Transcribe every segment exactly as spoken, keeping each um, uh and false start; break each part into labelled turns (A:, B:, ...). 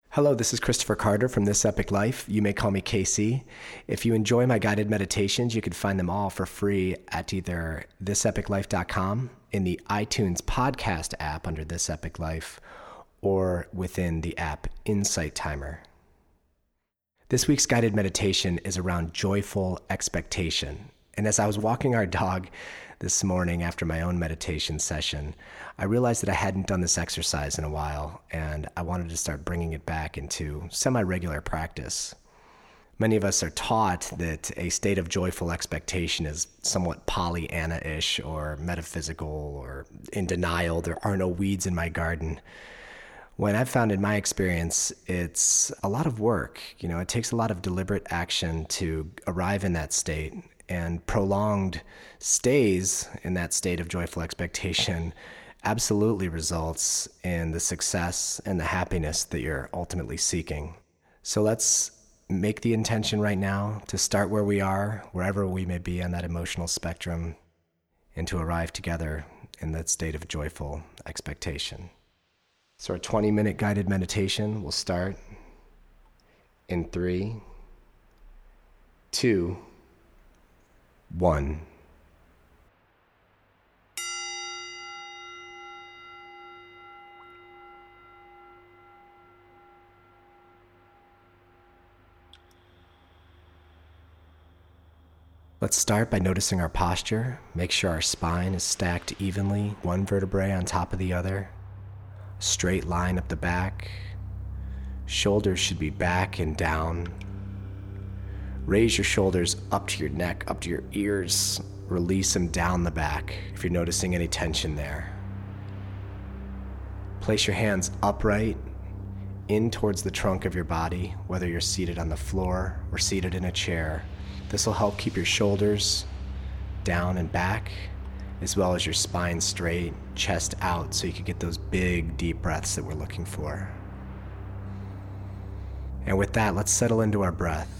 A: Hello, this is Christopher Carter from This Epic Life. You may call me K C. If you enjoy my guided meditations, you can find them all for free at either this epic life dot com, in the iTunes podcast app under This Epic Life, or within the app Insight Timer. This week's guided meditation is around joyful expectation. And as I was walking our dog this morning after my own meditation session, I realized that I hadn't done this exercise in a while, and I wanted to start bringing it back into semi-regular practice. Many of us are taught that a state of joyful expectation is somewhat Pollyanna-ish or metaphysical or in denial. There are no weeds in my garden. When I've found in my experience, it's a lot of work. You know, it takes a lot of deliberate action to arrive in that state, and prolonged stays in that state of joyful expectation absolutely results in the success and the happiness that you're ultimately seeking. So let's make the intention right now to start where we are, wherever we may be on that emotional spectrum, and to arrive together in that state of joyful expectation. So our twenty-minute guided meditation will start in three, two, one. Let's start by noticing our posture. Make sure our spine is stacked evenly, one vertebrae on top of the other. Straight line up the back. Shoulders should be back and down. Raise your shoulders up to your neck, up to your ears. Release them down the back if you're noticing any tension there. Place your hands upright, in towards the trunk of your body, whether you're seated on the floor or seated in a chair. This will help keep your shoulders down and back, as well as your spine straight, chest out, so you can get those big, deep breaths that we're looking for. And with that, let's settle into our breath.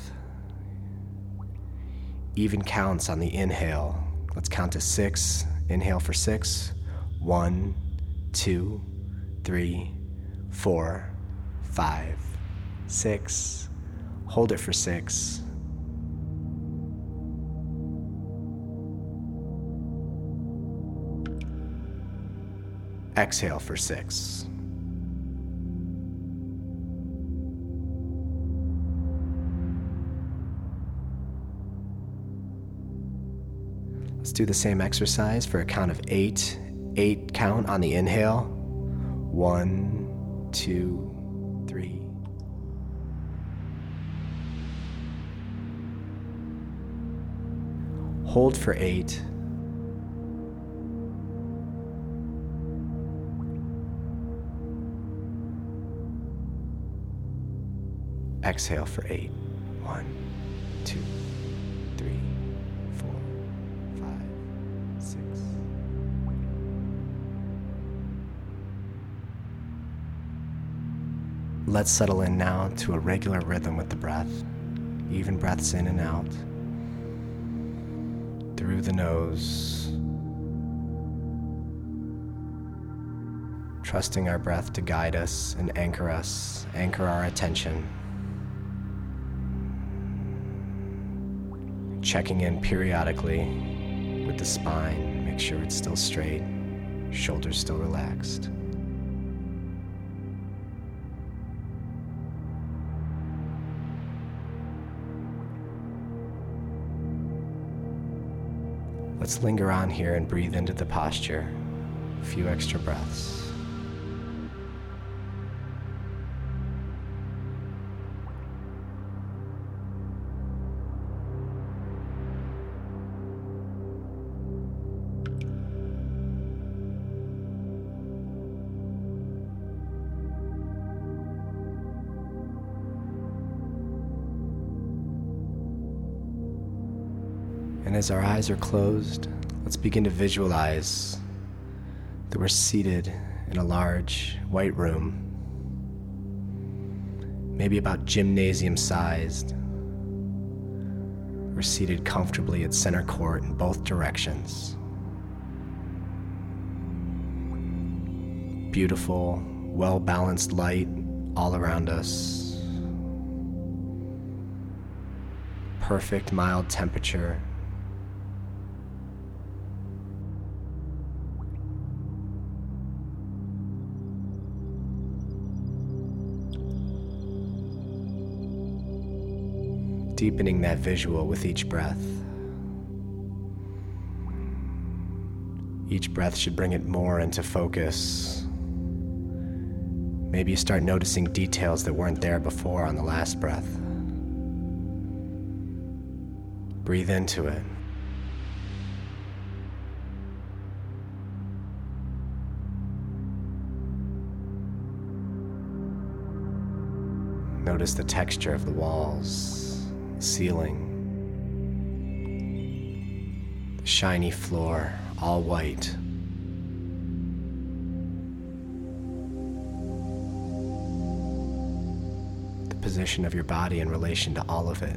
A: Even counts on the inhale. Let's count to six. Inhale for six. One, two, three, four, five, six. Hold it for six. Exhale for six. Let's do the same exercise for a count of eight. Eight count on the inhale. One, two, three. Hold for eight. Exhale for eight. One, two, three, four, five, six. Let's settle in now to a regular rhythm with the breath. Even breaths in and out. Through the nose. Trusting our breath to guide us and anchor us, anchor our attention. Checking in periodically with the spine, make sure it's still straight, shoulders still relaxed. Let's linger on here and breathe into the posture. A few extra breaths. And as our eyes are closed, let's begin to visualize that we're seated in a large white room, maybe about gymnasium sized. We're seated comfortably at center court in both directions. Beautiful, well-balanced light all around us. Perfect mild temperature. Deepening that visual with each breath. Each breath should bring it more into focus. Maybe you start noticing details that weren't there before on the last breath. Breathe into it. Notice the texture of the walls, the ceiling, the shiny floor, all white. The position of your body in relation to all of it.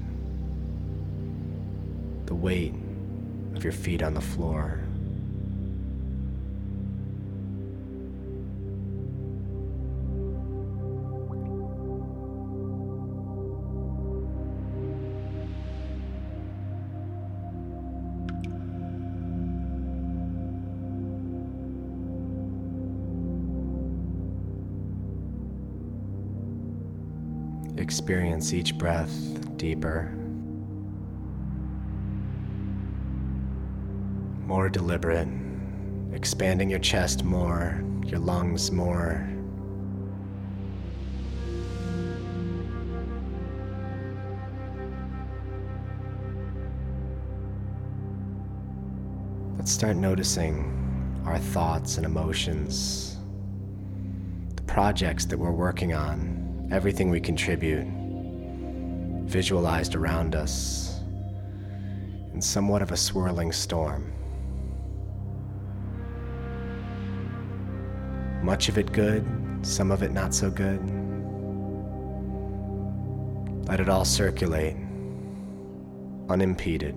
A: The weight of your feet on the floor. Experience each breath deeper, more deliberate, expanding your chest more, your lungs more. Let's start noticing our thoughts and emotions, the projects that we're working on, everything we contribute, visualized around us in somewhat of a swirling storm. Much of it good, some of it not so good. Let it all circulate, unimpeded.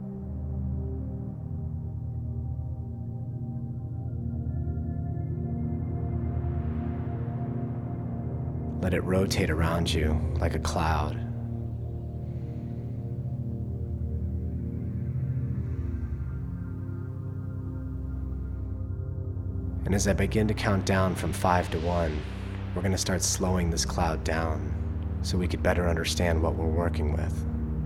A: Let it rotate around you like a cloud. And as I begin to count down from five to one, we're going to start slowing this cloud down so we could better understand what we're working with.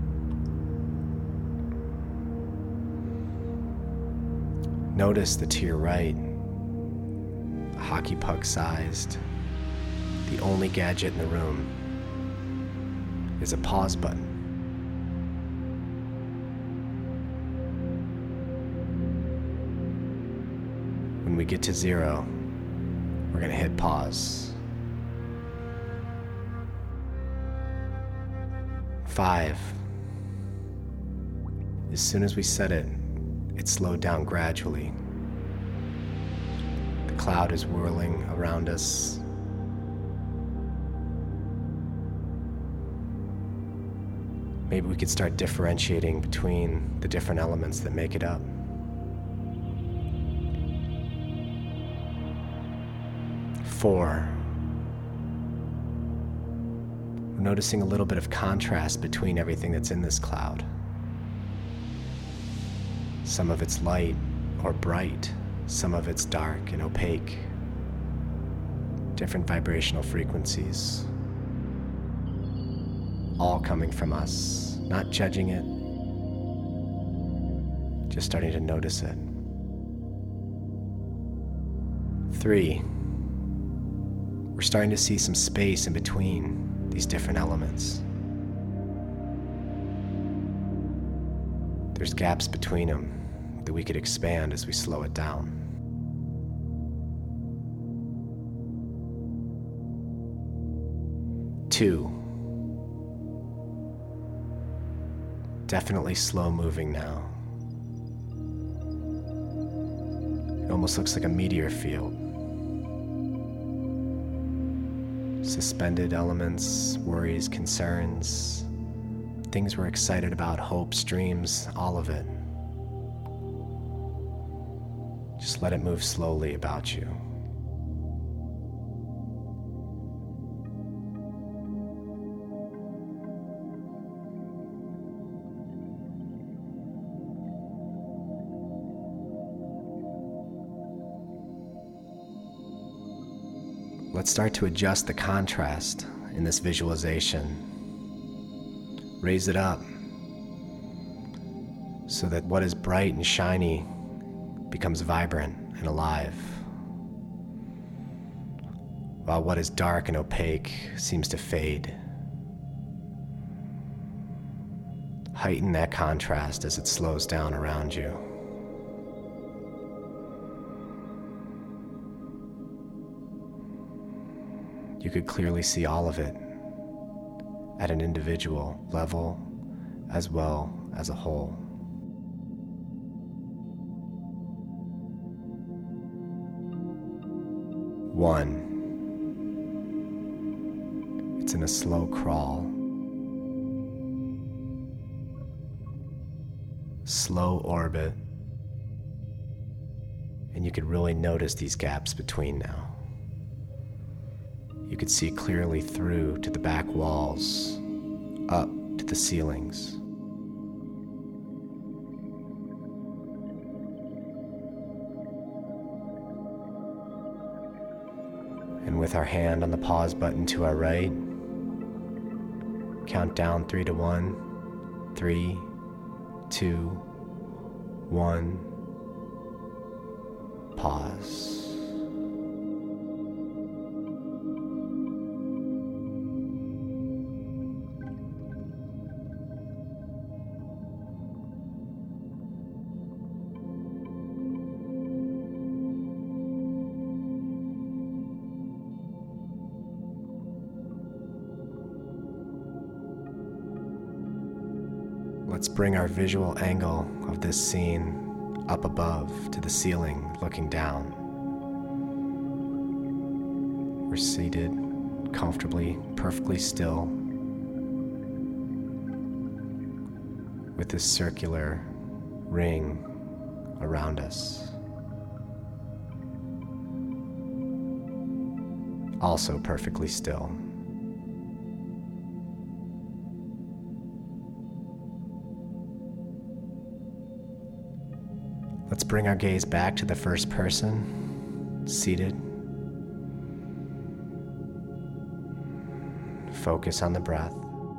A: Notice that to your right, hockey puck sized, the only gadget in the room is a pause button. When we get to zero, we're gonna hit pause. Five. As soon as we set it, it slowed down gradually. The cloud is whirling around us. Maybe we could start differentiating between the different elements that make it up. Four. We're noticing a little bit of contrast between everything that's in this cloud. Some of it's light or bright, some of it's dark and opaque. Different vibrational frequencies. All coming from us, not judging it, just starting to notice it. Three, we're starting to see some space in between these different elements. There's gaps between them that we could expand as we slow it down. Two. Definitely slow moving now. It almost looks like a meteor field. Suspended elements, worries, concerns, things we're excited about, hopes, dreams, all of it. Just let it move slowly about you. let's start to adjust the contrast in this visualization. Raise it up so that what is bright and shiny becomes vibrant and alive, while what is dark and opaque seems to fade. Heighten that contrast as it slows down around you. You could clearly see all of it at an individual level as well as a whole. One. It's in a slow crawl. Slow orbit. And you could really notice these gaps between now. You could see clearly through to the back walls, up to the ceilings. And with our hand on the pause button to our right, count down three to one, three, two, one, pause. Let's bring our visual angle of this scene up above to the ceiling, looking down. We're seated comfortably, perfectly still, with this circular ring around us. Also perfectly still. Let's bring our gaze back to the first person, seated. Focus on the breath.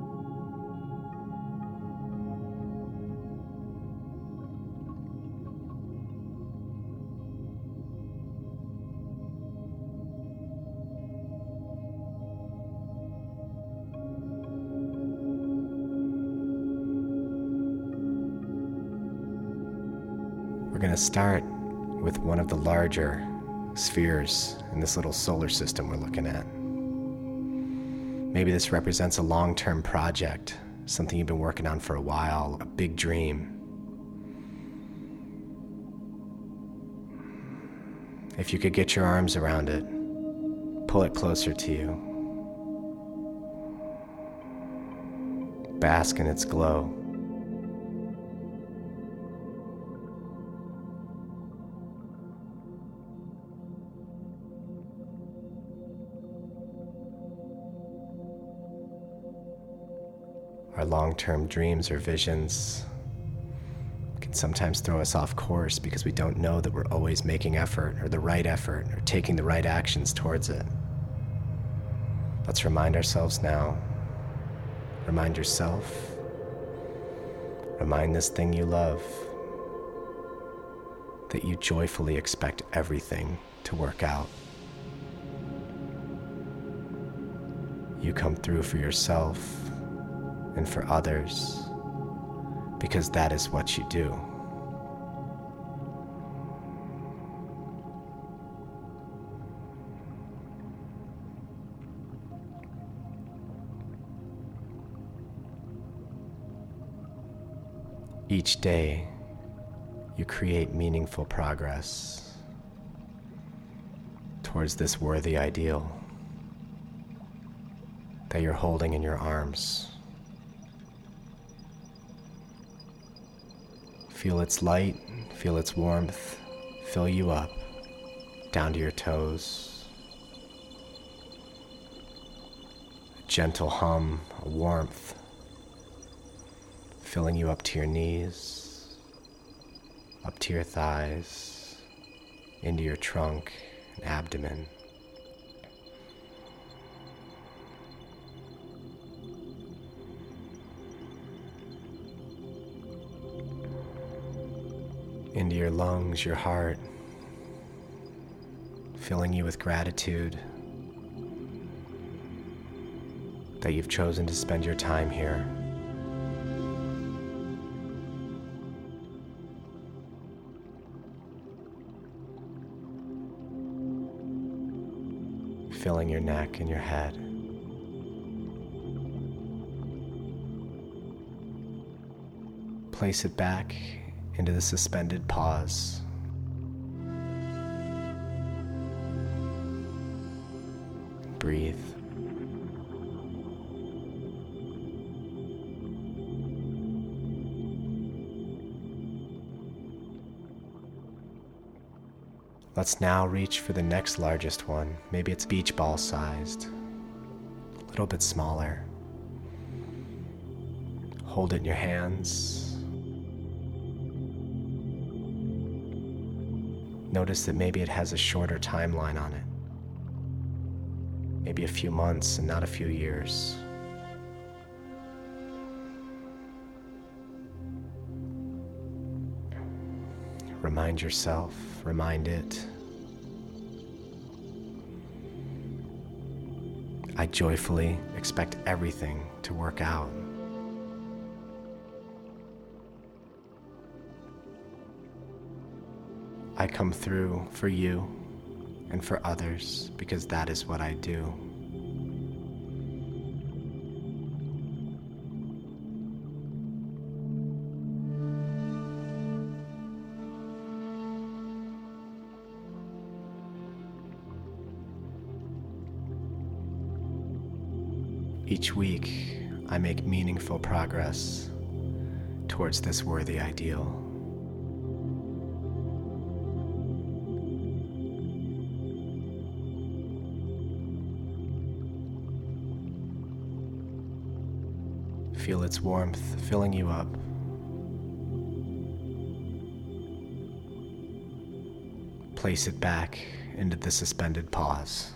A: We're going to start with one of the larger spheres in this little solar system we're looking at. Maybe this represents a long-term project, something you've been working on for a while, a big dream. If you could get your arms around it, pull it closer to you. Bask in its glow. Our long-term dreams or visions can sometimes throw us off course because we don't know that we're always making effort or the right effort or taking the right actions towards it. Let's remind ourselves now. Remind yourself. Remind this thing you love that you joyfully expect everything to work out. You come through for yourself and for others, because that is what you do. Each day, you create meaningful progress towards this worthy ideal that you're holding in your arms. Feel its light, feel its warmth, fill you up, down to your toes. A gentle hum, a warmth, filling you up to your knees, up to your thighs, into your trunk and abdomen. into your lungs, your heart, filling you with gratitude that you've chosen to spend your time here. Filling your neck and your head. Place it back into the suspended pause. Breathe. Let's now reach for the next largest one. Maybe it's beach ball sized, a little bit smaller. Hold it in your hands. Notice that maybe it has a shorter timeline on it. Maybe a few months and not a few years. Remind yourself, remind it. I joyfully expect everything to work out. I come through for you and for others because that is what I do. Each week, I make meaningful progress towards this worthy ideal. Feel its warmth filling you up. Place it back into the suspended pause.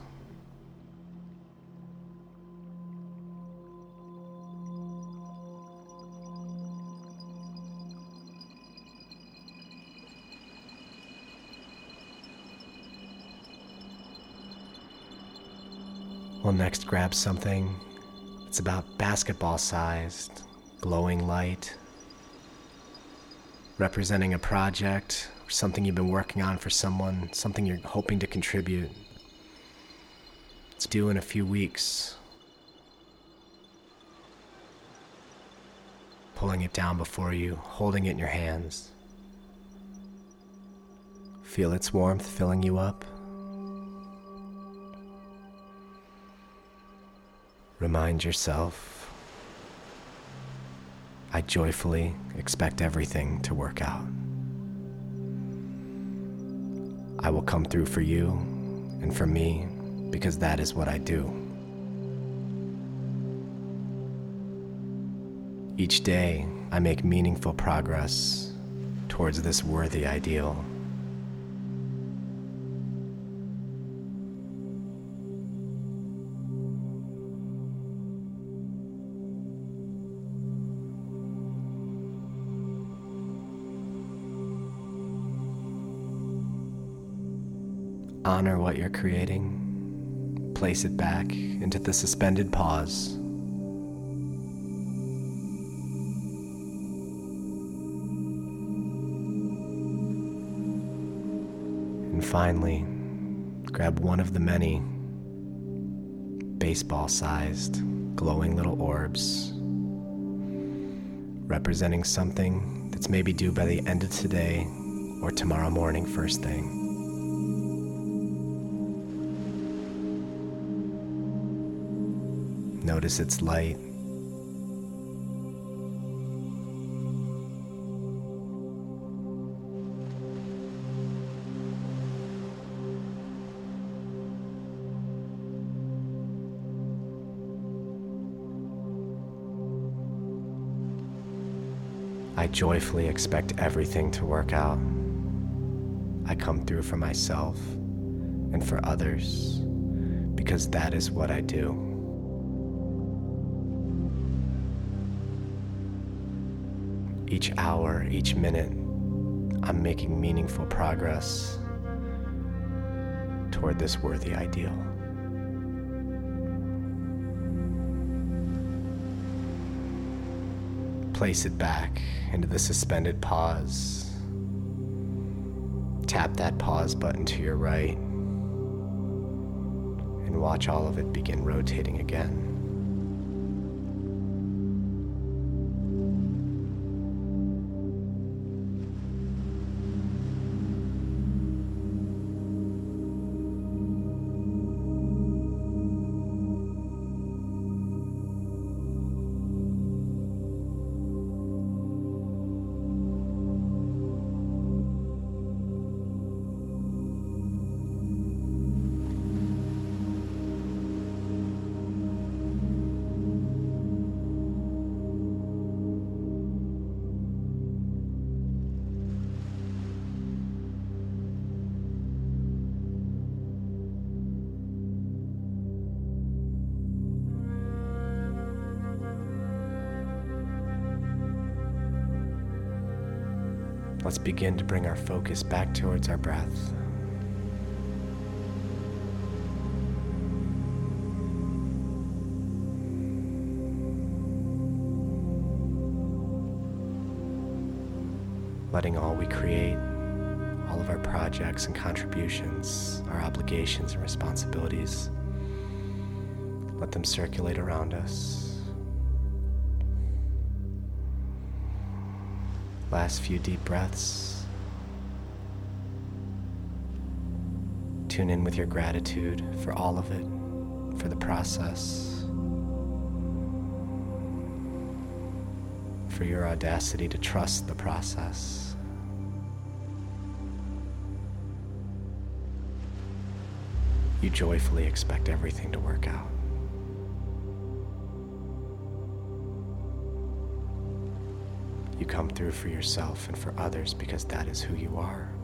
A: We'll next grab something that's about basketball-sized, glowing light, representing a project or something you've been working on for someone, something you're hoping to contribute. It's due in a few weeks. Pulling it down before you, holding it in your hands. Feel its warmth filling you up. Remind yourself, I joyfully expect everything to work out. I will come through for you and for me because that is what I do. Each day, I make meaningful progress towards this worthy ideal. Honor what you're creating. Place it back into the suspended pause. And finally, grab one of the many baseball-sized, glowing little orbs, representing something that's maybe due by the end of today or tomorrow morning first thing. Notice its light. I joyfully expect everything to work out. I come through for myself and for others because that is what I do. Each hour, each minute, I'm making meaningful progress toward this worthy ideal. Place it back into the suspended pause. Tap that pause button to your right and watch all of it begin rotating again. Let's begin to bring our focus back towards our breath. Letting all we create, all of our projects and contributions, our obligations and responsibilities, let them circulate around us. Last few deep breaths. Tune in with your gratitude for all of it, for the process, for your audacity to trust the process. You joyfully expect everything to work out. You come through for yourself and for others because that is who you are.